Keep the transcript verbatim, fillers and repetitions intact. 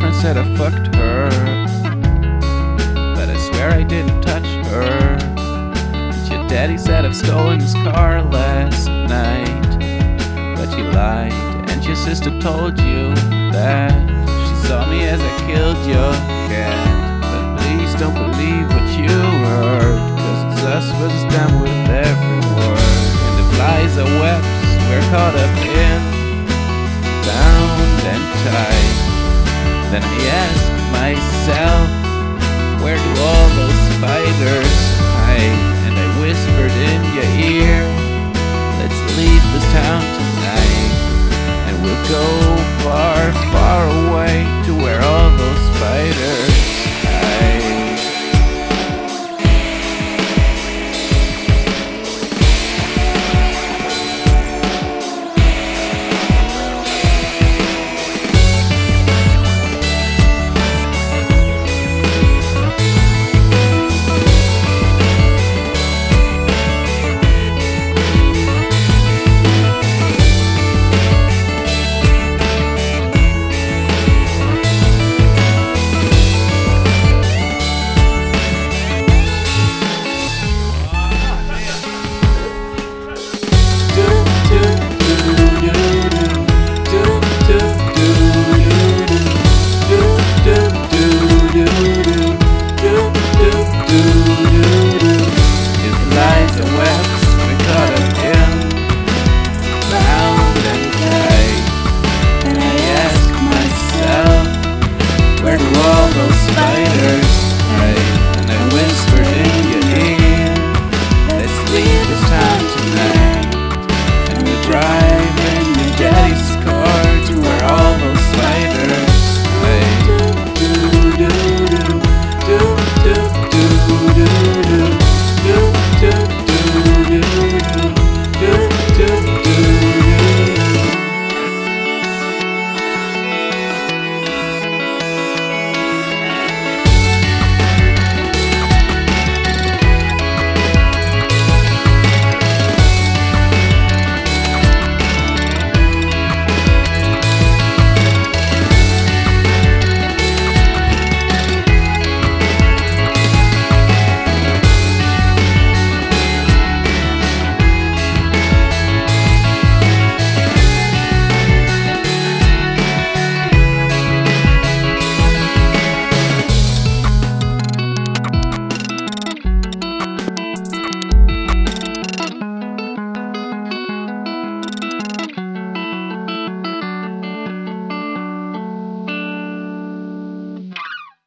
girlfriend said I fucked her, but I swear I didn't touch her. And your daddy said I've stolen his car last night, but you lied. And your sister told you that she saw me as I killed your cat. But please don't believe what you heard, cause it's us versus them with every word. And if lies are webs we're caught up in, bound and tied, then I ask myself, where do all those spiders hide? And I whispered in your ear, let's leave this town tonight.